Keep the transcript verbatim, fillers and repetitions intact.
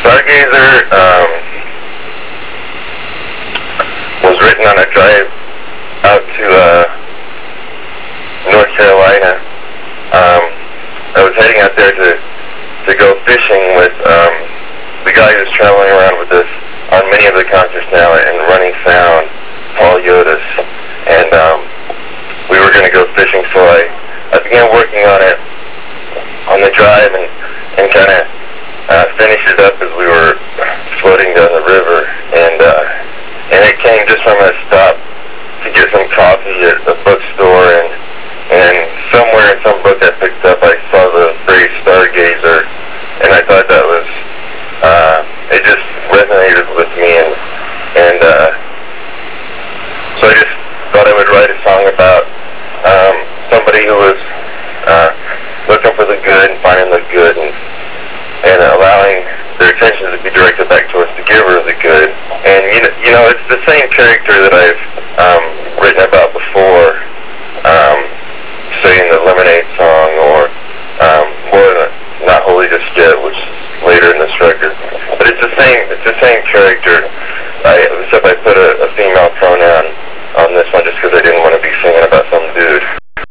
Stargazer um, was written on a drive out to uh, North Carolina. Um, I was heading out there to, to go fishing with um, the guy who's traveling around with us on many of the concerts now and running sound, Paul Yotis. And um, we were going to go fishing, so I, I began working on it on the drive and, and kind of uh, finished it up as we were floating down the river. And, uh, and it came just from a stop to get some coffee at a bookstore, and, and somewhere in some book I picked up I saw the phrase Stargazer, and I thought that was, uh, it just resonated with me, and, and uh, so I just thought I would write a song about um, somebody who was uh, looking for the good and finding the good, and, and allowing their attention to be directed back towards the giver of the good. And you know, you know it's the same character that I've um, written about before, um, say in the Lemonade song, or um, more than Not Holy Just Yet, which is later in this record. But it's the same. It's the same character. I, except I put a, a female pronoun on this one just because I didn't want to be singing about some dude.